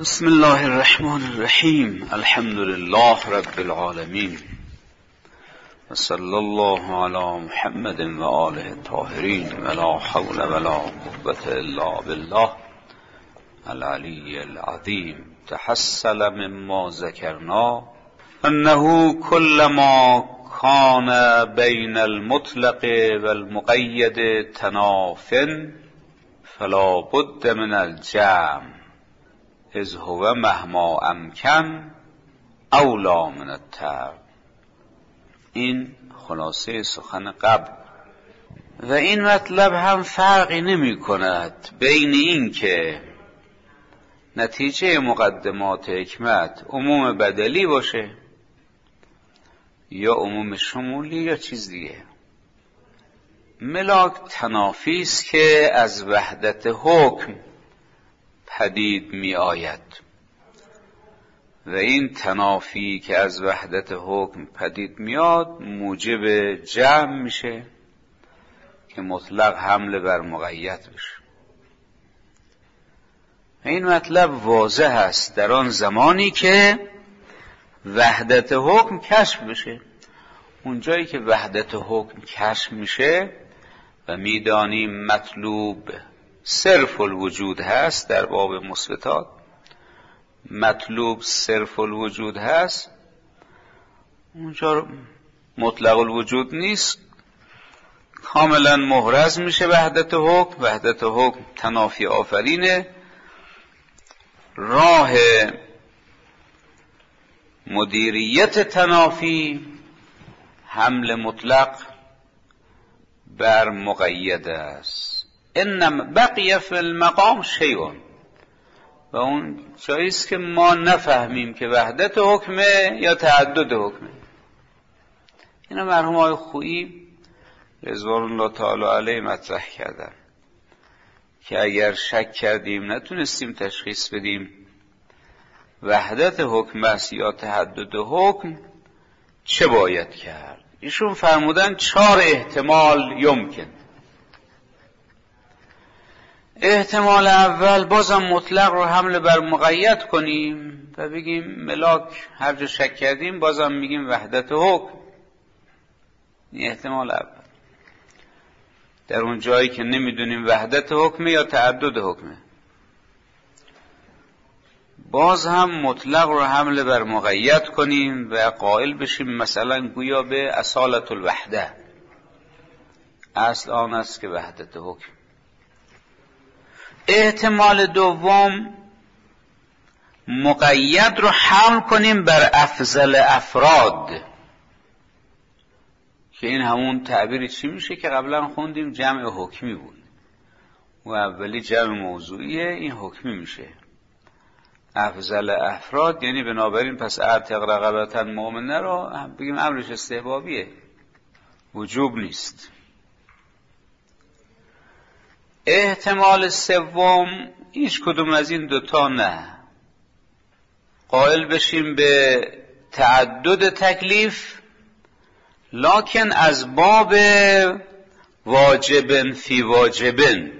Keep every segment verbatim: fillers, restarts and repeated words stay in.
بسم الله الرحمن الرحیم. الحمد لله رب العالمین و صلی الله علی محمد و آله الطاهرین و لا حول ولا قوة الا بالله العلی العظیم. تحصل مما ذکرنا انه كل ما كان بین المطلق و المقید تناف فلا بد من الجمع اذ هو مهما امکن اولا من الترک. این خلاصه سخن قبل و این مطلب هم فرقی نمی کند بین این که نتیجه مقدمات حکمت عموم بدلی باشه یا عموم شمولی یا چیز دیگه. ملاک تنافی است که از وحدت حکم پدید می آید و این تنافی که از وحدت حکم پدید میاد موجب جمع میشه که مطلق حمله بر مقید بشه. این مطلب واضح است در آن زمانی که وحدت حکم کشف بشه. اون جایی که وحدت حکم کشف میشه و میدانیم مطلوب صرف الوجود هست، در باب مثبتات مطلوب صرف الوجود هست، اونجا مطلق الوجود نیست، کاملا محرز میشه وحدت حکم. وحدت حکم تنافی آفرینه. راه مدیریت تنافی حمل مطلق بر مقید است. انما بقی فی المقام شیء. و اون جاییست که ما نفهمیم که وحدت حکمه یا تعدد حکمه. اینا مرحوم آقای خویی رضوان الله تعالی علیه مطرح کردن که اگر شک کردیم نتونستیم تشخیص بدیم وحدت حکم است یا تعدد حکم چه باید کرد. ایشون فرمودن چهار احتمال یمکن. احتمال اول بازم مطلق رو حمل بر مقید کنیم و بگیم ملاک هر جا شک کردیم بازم میگیم وحدت حکم. این احتمال اول. در اون جایی که نمیدونیم وحدت حکمه یا تعدد حکمه باز هم مطلق رو حمل بر مقید کنیم و قائل بشیم مثلا گویا به اصالت الوحده، اصل آن است که وحدت حکم. احتمال دوم مقید رو حمل کنیم بر افضل افراد، که این همون تعبیری چی میشه که قبلا خوندیم جمع حکمی بود و اولی جمع موضوعیه، این حکمی میشه. افضل افراد یعنی بنابراین پس اعتق رقبتا مؤمنه رو بگیم امرش استحبابیه، وجوب نیست. احتمال سوم هیچ کدوم از این دوتا نه، قائل بشیم به تعدد تکلیف لکن از باب واجبن فی واجبن.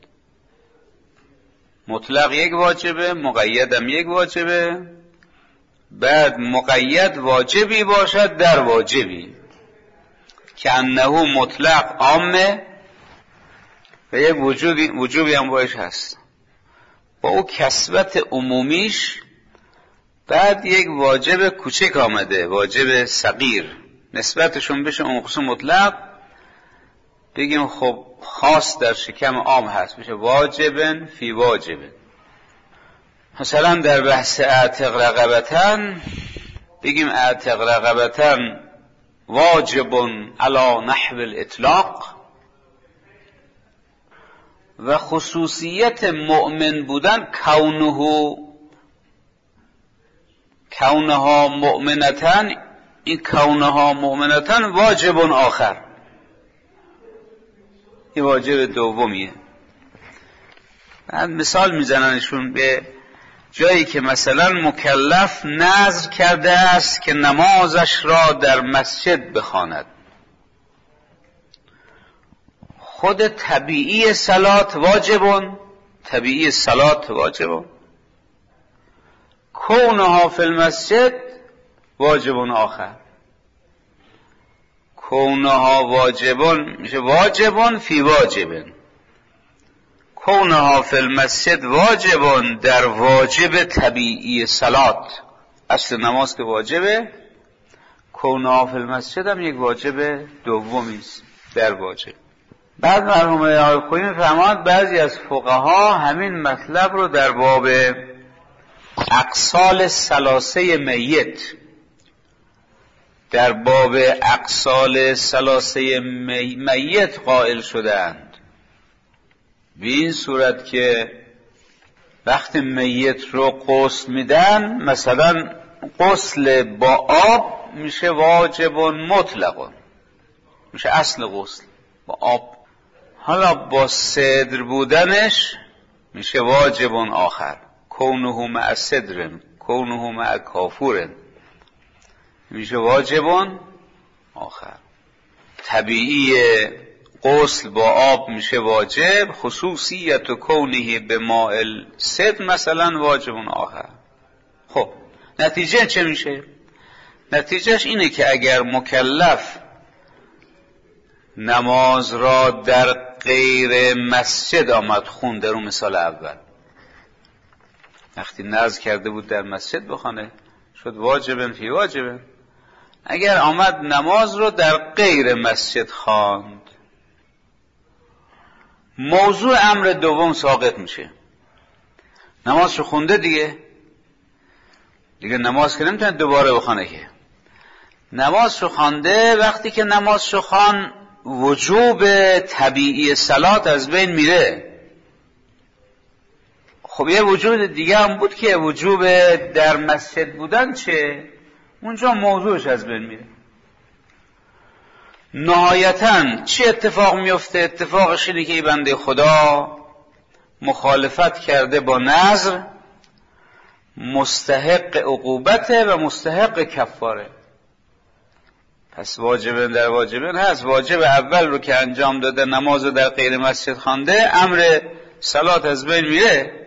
مطلق یک واجبه، مقیدم یک واجبه، بعد مقید واجبی باشد در واجبی که انه مطلق عامه و یک وجودی وجوبی هم باش هست با او کسبت عمومیش. بعد یک واجب کوچک آمده، واجب صغیر، نسبتشون بشه اون خصوص مطلق، بگیم خب خاص در شکم عام هست، بشه واجبن فی واجبن. مثلا در بحث اعتق رقبتن بگیم اعتق رقبتن واجبن علی نحو الاطلاق و خصوصیت مؤمن بودن کونه کونها مؤمنتن، این کونها مؤمنتن واجب آخر، این واجب دومیه. بعد مثال میزننشون به جایی که مثلا مکلف نذر کرده است که نمازش را در مسجد بخواند. خود طبیعی صلات واجبون، طبیعی صلات واجبون، کونها فی المسجد واجب آخر. کونها واجبون میشه واجبون فی واجبن. کونها فی المسجد واجبون در واجب طبیعی صلات. اصل نماز که واجبه، کونها فی المسجد هم یک واجب دومی است در واجب. بعد مرحوم آقای خویی میفرماد بعضی از فقها همین مطلب رو در باب اقسال ثلاثه میت، در باب اقسال ثلاثه میت قائل شدند، به این صورت که وقتی میت رو غسل میدن، مثلا غسل با آب میشه واجب مطلق، میشه اصل غسل با آب. حالا با صدر بودنش میشه واجب آخر، کونه مع صدر کونه مع کافور، میشه واجب آخر. طبیعی غسل با آب میشه واجب، خصوصیت کونه به ماء صدر مثلا واجب آخر. خب نتیجه چه میشه؟ نتیجهش اینه که اگر مکلف نماز را در غیر مسجد آمد خونده، رو مثال اول وقتی نذر کرده بود در مسجد بخونه شد واجبن فی واجبن، اگر آمد نماز رو در غیر مسجد خواند، موضوع امر دوم ساقط میشه. نماز رو خونده دیگه دیگه نماز که نمیتونه دوباره بخونه، که نماز رو خوانده، وقتی که نماز رو خوان وجوب طبیعی صلات از بین میره. خب یه وجود دیگه هم بود که وجوب در مسجد بودن، چه؟ اونجا موضوعش از بین میره. نهایتاً چه اتفاق میفته؟ اتفاقش اینه که ای بنده خدا مخالفت کرده با نذر، مستحق عقوبته و مستحق کفاره. پس واجبن در واجبن هست. واجب اول رو که انجام داده، نماز رو در غیر مسجد خوانده، امر صلات از بین میره.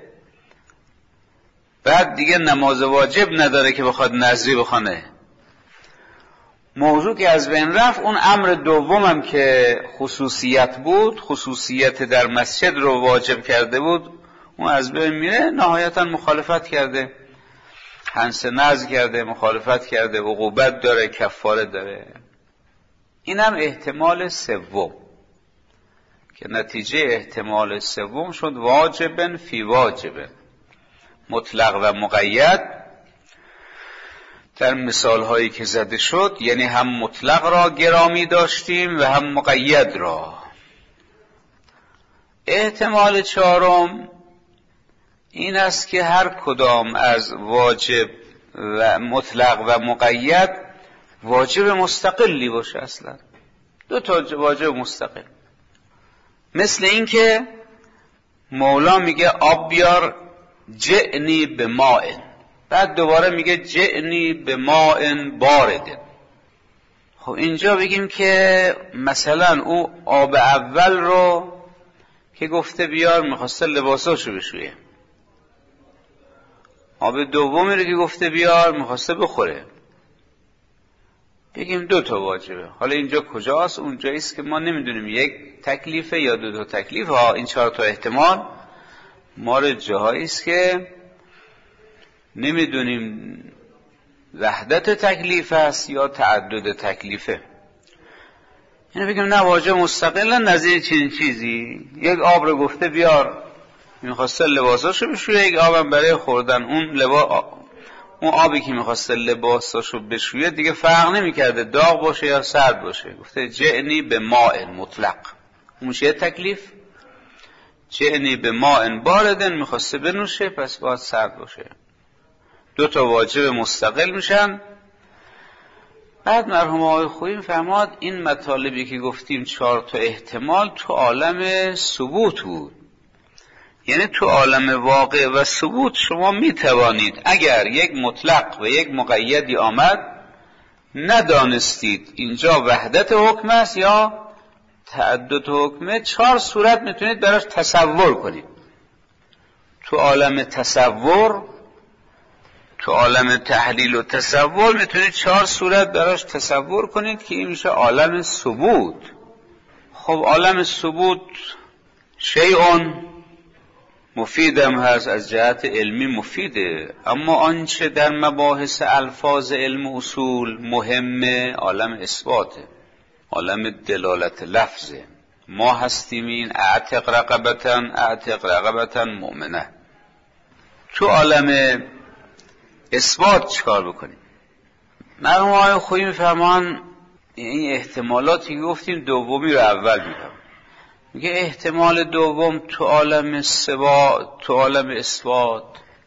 بعد دیگه نماز واجب نداره که بخواد نذری بخونه. موضوع که از بین رفت، اون امر دومم که خصوصیت بود، خصوصیت در مسجد رو واجب کرده بود، اون از بین میره. نهایتا مخالفت کرده، حنس نذر کرده، مخالفت کرده، عقوبت داره، کفاره داره. اینم احتمال سوم که نتیجه احتمال سوم شد واجبن فی واجبن، مطلق و مقید. در مثال هایی که زده شد، یعنی هم مطلق را گرامی داشتیم و هم مقید را. احتمال چهارم این است که هر کدام از واجب و مطلق و مقید واجب مستقلی باشه. اصلا دو تا واجب مستقل، مثل این که مولا میگه آب بیار جئنی به ماء، بعد دوباره میگه جئنی به ماء بارد. خب اینجا بگیم که مثلا او آب اول رو که گفته بیار میخواسته لباساشو بشویه، آب دومی رو که گفته بیار میخواسته بخوره، بگیم دو تا واجبه. حالا اینجا کجاست؟ اونجاییست که ما نمیدونیم یک تکلیفه یا دو تا تکلیف. ها این چهار تا احتمال مارد جاهاییست که نمیدونیم وحدت تکلیف است یا تعدد تکلیفه. یعنی بگیم نه واجب مستقلا نظیر چنین چیزی، یک آب رو گفته بیار میخواسته لباساشو بشویه، یک آبم برای خوردن. اون لباس، اون آبی که میخواسته لباساشو بشویه دیگه فرق نمیکرده داغ باشه یا سرد باشه، گفته جئنی به ماء مطلق، اون میشه تکلیف. جئنی به ماء باردن، میخواسته بنوشه پس باید سرد باشه. دو تا واجب مستقل میشن. بعد مرحوم آقای خویی میفرماد این مطالبی که گفتیم چهار تا احتمال تو عالم ثبوت بود، یعنی تو عالم واقع و ثبوت شما میتوانید اگر یک مطلق و یک مقیدی آمد ندانستید اینجا وحدت حکم است یا تعدد حکمه، چهار صورت میتونید براش تصور کنید. تو عالم تصور، تو تو عالم تحلیل و تصور میتونید چهار صورت براش تصور کنید که این میشه عالم ثبوت. خب عالم ثبوت شیء مفیدم هست، از جهت علمی مفیده، اما آنچه در مباحث الفاظ علم و اصول مهمه عالم اثباته، عالم دلالت لفظه. ما هستیم این اعتق رقبتن اعتق رقبتن مؤمنه. تو عالم اثبات چیکار بکنیم؟ مرحوم آقای خویی میفرمان این احتمالاتی گفتیم دومی رو اول میگم. میگه احتمال دوم تو عالم ثبات، تو عالم اثبات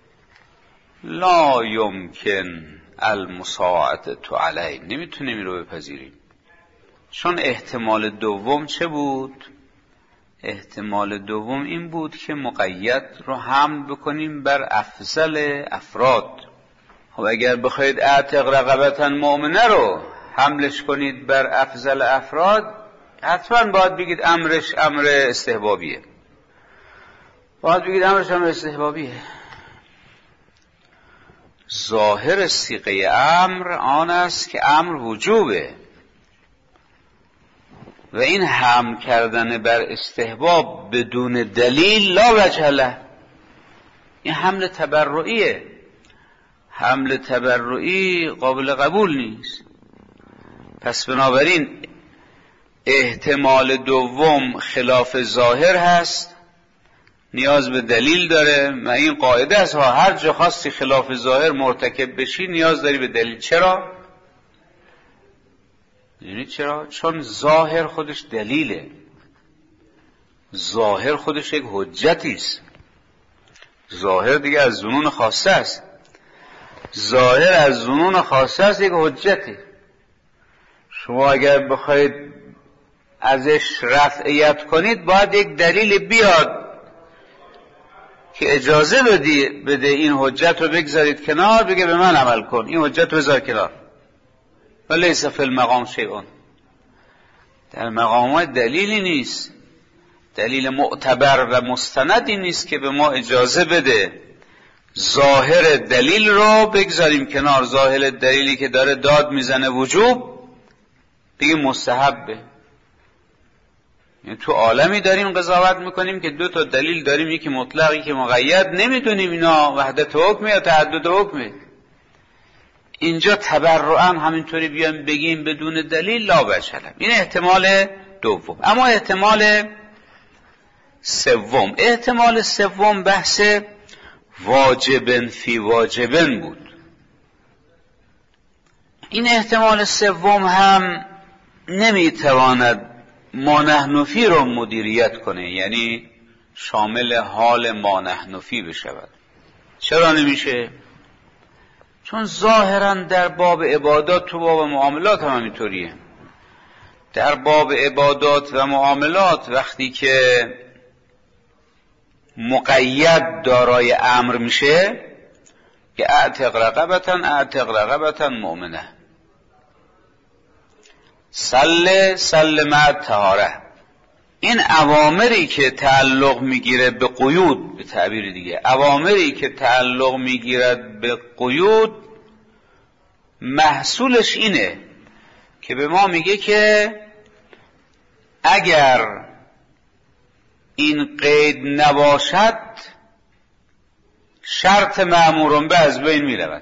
لا یمکن المساعدة تو علیه، نمیتونیم این رو بپذیریم. چون احتمال دوم چه بود؟ احتمال دوم این بود که مقید رو حمل بکنیم بر افضل افراد. خب اگر بخواید اعتق رقبتا مؤمنه رو حملش کنید بر افضل افراد، حتما باید بگید امرش امر استحبابیه، باید بگید امرش امر استحبابیه. ظاهر صیغه امر آن است که امر وجوبه و این حمل کردن بر استحباب بدون دلیل لا وجه له، این حمل تبرعیه. حمل تبرعی قابل قبول نیست. پس بنابراین احتمال دوم خلاف ظاهر هست، نیاز به دلیل داره و این قاعده است ها، هر جا خواستی خلاف ظاهر مرتکب بشی نیاز داری به دلیل. چرا؟ یعنی چرا؟ چون ظاهر خودش دلیله، ظاهر خودش یک حجتی است. ظاهر دیگه از ظنون خاصه است، ظاهر از ظنون خاصه است، یک حجتی. شما اگر بخواید ازش رفعیت کنید باید یک دلیل بیاد که اجازه بدی بده این حجت رو بگذارید کنار، بگه به من عمل کن، این حجت رو بذار کنار. ولیس فی المقام شیء، در مقامات دلیلی نیست، دلیل معتبر و مستندی نیست که به ما اجازه بده ظاهر دلیل رو بگذاریم کنار. ظاهر دلیلی که داره داد میزنه وجوب، بگیم مستحبه. یعنی تو عالمی داریم قضاوت میکنیم که دو تا دلیل داریم، یکی مطلق یکی مقید، نمیدونیم اینا وحدت حکم یا تعدد حکمه. اینجا تبرعاً همینطوری بیایم بگیم بدون دلیل لا وجه له. این احتمال دوم. اما احتمال سوم، احتمال سوم بحث واجبن فی واجبن بود. این احتمال سوم هم نمیتواند ما نحن فی رو مدیریت کنه، یعنی شامل حال ما نحن فی بشود. چرا نمیشه؟ چون ظاهرا در باب عبادات تو باب معاملات هم همینطوریه. در باب عبادات و معاملات وقتی که مقید دارای امر میشه که اعتق رقبتا اعتق رقبتا مؤمنه، سل سل مع طهاره، این اوامری که تعلق میگیره به قیود، به تعبیر دیگه اوامری که تعلق میگیرد به قیود محصولش اینه که به ما میگه که اگر این قید نباشد شرط مأمورون به از بین میرود.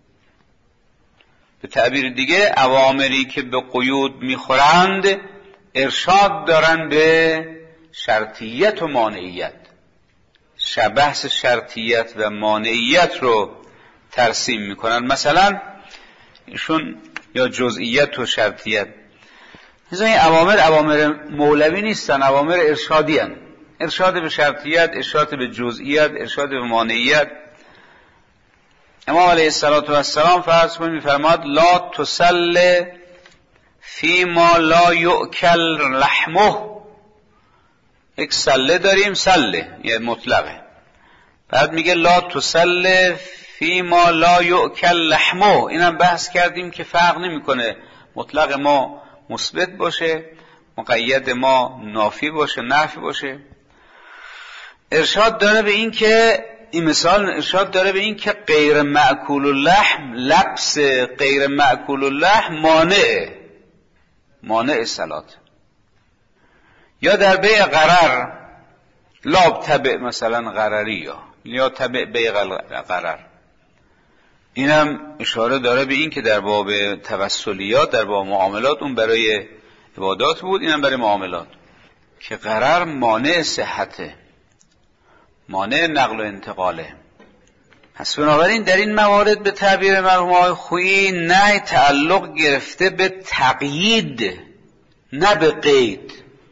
به تعبیر دیگه اوامری که به قیود میخورند ارشاد دارن به شرطیت و مانعیت، بحث شرطیت و مانعیت رو ترسیم میکنن. مثلا ایشون یا جزئیت و شرطیت، این اوامر اوامر مولوی نیستن، اوامر ارشادی هن. ارشاد به شرطیت، ارشاد به جزئیت، ارشاد به مانعیت. امام علیه السلام فرض کنید میفرماد لا تسل فی ما لا یؤکل لحمه. یک سله داریم، سله یه مطلقه، بعد میگه لا تسل فی ما لا یؤکل لحمه. اینم بحث کردیم که فرق نمیکنه مطلق ما مثبت باشه، مقید ما نافی باشه، نفی باشه. ارشاد داره به این که این مثال ارشاد داره به این که غیر مأکول اللحم، لبس غیر مأکول اللحم مانع مانع صلات. یا در بیع غرر، لاب تبع مثلا غرری یا یا تبع بیع غرر، اینم اشاره داره به این که در باب توسلیات، در باب معاملات، اون برای عبادات بود، اینم برای معاملات، که غرر مانع صحته، مانع نقل و انتقاله. پس بنابراین در این موارد به تعبیر مرحوم آقای خویی نه تعلق گرفته به تقیید نه به قید،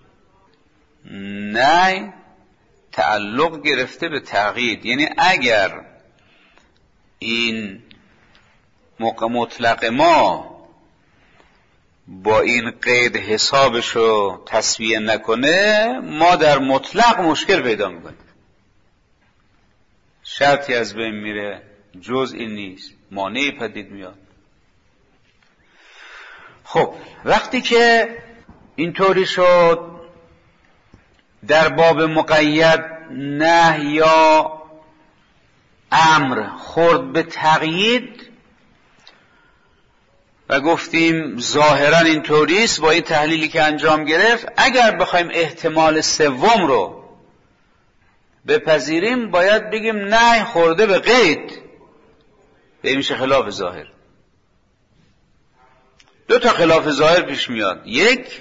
نه تعلق گرفته به تقیید. یعنی اگر این مطلق ما با این قید حسابشو تسویه نکنه، ما در مطلق مشکل پیدا میکنیم، شرطی از بین میره، جزئی نیست، مانعی پدید میاد. خب وقتی که اینطوری شد، در باب مقید نه یا امر خورد به تقیید و گفتیم ظاهرا اینطوریست، با این تحلیلی که انجام گرفت اگر بخوایم احتمال سوم رو بپذیریم باید بگیم نه خورده به قید، به میشه خلاف ظاهر. دو تا خلاف ظاهر پیش میاد. یک،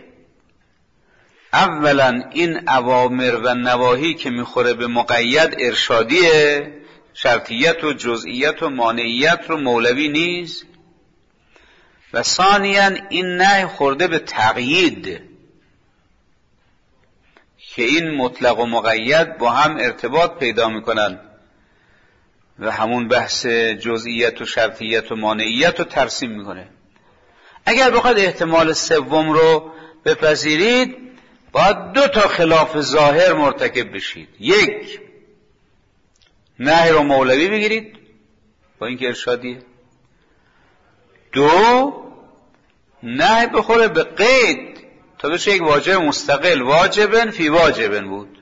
اولا این اوامر و نواهی که میخوره به مقید ارشادیه، شرطیت و جزئیت و مانعیت رو مولوی نیست. و ثانیاً این نه خورده به تقیید که این مطلق و مقید با هم ارتباط پیدا میکنن و همون بحث جزئیت و شرطیت و مانعیت رو ترسیم میکنه. اگر بخواد احتمال سوم رو بپذیرید باید دو تا خلاف ظاهر مرتکب بشید. یک، نهی رو مولوی بگیرید با اینکه ارشادیه. دو، نهی بخوره به قید تا بشه یک واجب مستقل، واجبن فی واجبن بود.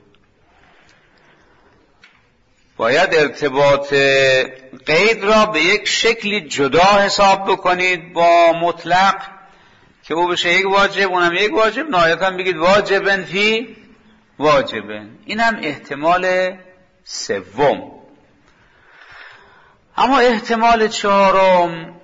باید ارتباط قید را به یک شکلی جدا حساب بکنید با مطلق که او بشه یک واجب، اونم یک واجب، نهایتاً بگید واجبن فی واجبن. اینم احتمال سوم. اما احتمال چهارم،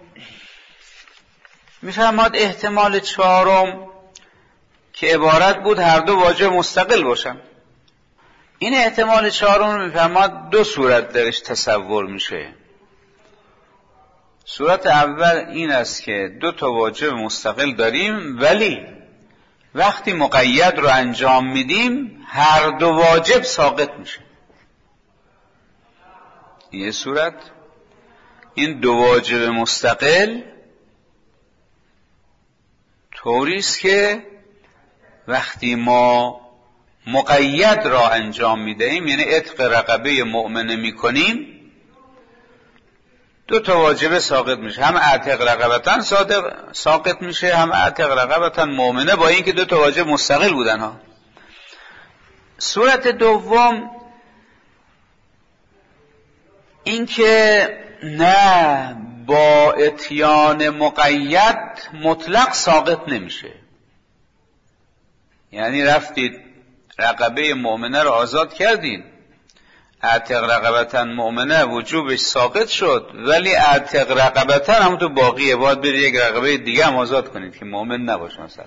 میفرماد احتمال چهارم که عبارت بود هر دو واجب مستقل باشن، این احتمال چهارم رو میفرماد دو صورت درش تصور میشه. صورت اول این است که دو تا واجب مستقل داریم ولی وقتی مقید رو انجام میدیم هر دو واجب ساقط میشه. یه صورت این دو واجب مستقل طوریست که وقتی ما مقید را انجام میدهیم، یعنی عتق رقبه مؤمنه میکنیم، دو تا واجب ساقط میشه، هم عتق رقبتن ساقط میشه، هم عتق رقبتن مؤمنه، با اینکه دو تا واجب مستقل بودن ها. صورت دوم اینکه نه با اتیان مقید مطلق ساقط نمیشه، یعنی رفتید رقبه مؤمنه رو آزاد کردین، عتق رقبتن مؤمنه وجوبش ساقط شد، ولی عتق رقبتن هم تو باقیه، باید برید یک رقبه دیگه هم آزاد کنید که مؤمن نباشه مثلا.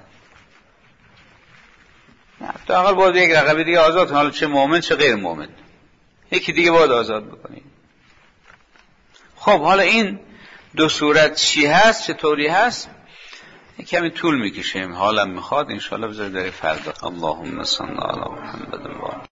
تو اقل باید یک رقبه دیگه آزاد کنید، حالا چه مؤمن چه غیر مؤمن، یکی دیگه باید آزاد بکنید. خب حالا این دو صورت چی هست، چطوری هست، کمی طول میکشیم، حالا میخواد انشاءالله بذارید در فردا. اللهم صل علی محمد و